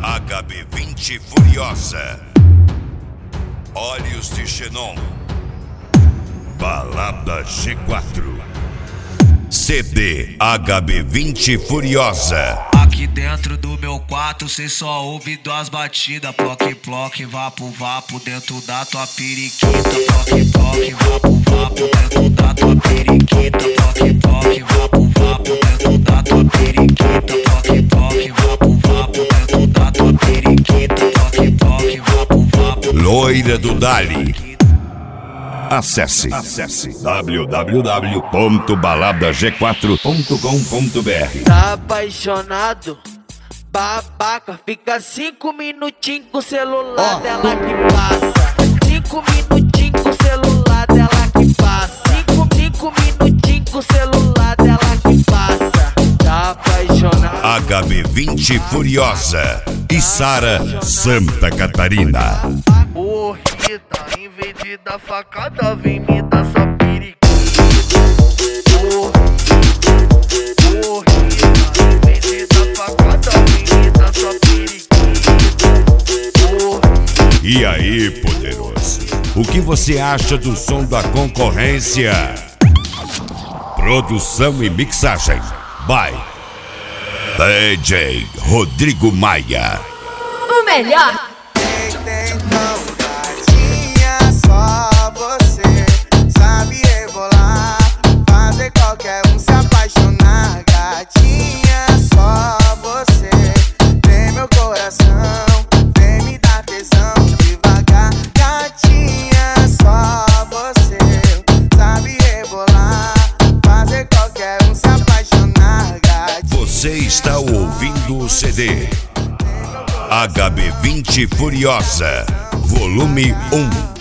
HB20 Furiosa, Olhos de Xenon, Balada G4, CD HB20 Furiosa. Aqui dentro do meu quarto cê só ouve duas batidas. Ploque, ploque, vapo, vapo dentro da tua periquita. Ploque, ploque, vapo, vapo dentro da tua periquita. Ploque, ploque, vapo, vapo dentro da tua periquita. Ploque, ploque, vapo, vapo dentro da tua periquita. Ploque, ploque, vapo, vapo. Loira do Dali. Acesse www.baladag4.com.br. Tá apaixonado, babaca, fica 5 minutinhos com o celular dela que passa. 5 minutinhos com o celular dela que passa. 5 minutinhos com o celular dela que passa. Tá apaixonado. HB20 Furiosa e Sara, Santa Catarina. Corrida, em vez de dar facada, vem me dar só periquita. Corrida, em vez de dar facada, vem me dar só periquita. E aí, poderoso, o que você acha do som da concorrência? Produção e mixagem by DJ Rodrigo Maia. O melhor. Só você sabe rebolar, fazer qualquer um se apaixonar. Gatinha, só você tem meu coração, vem me dar tesão devagar. Gatinha, só você sabe rebolar, fazer qualquer um se apaixonar. Gatinha, Você está ouvindo o CD HB20 Furiosa, volume 1.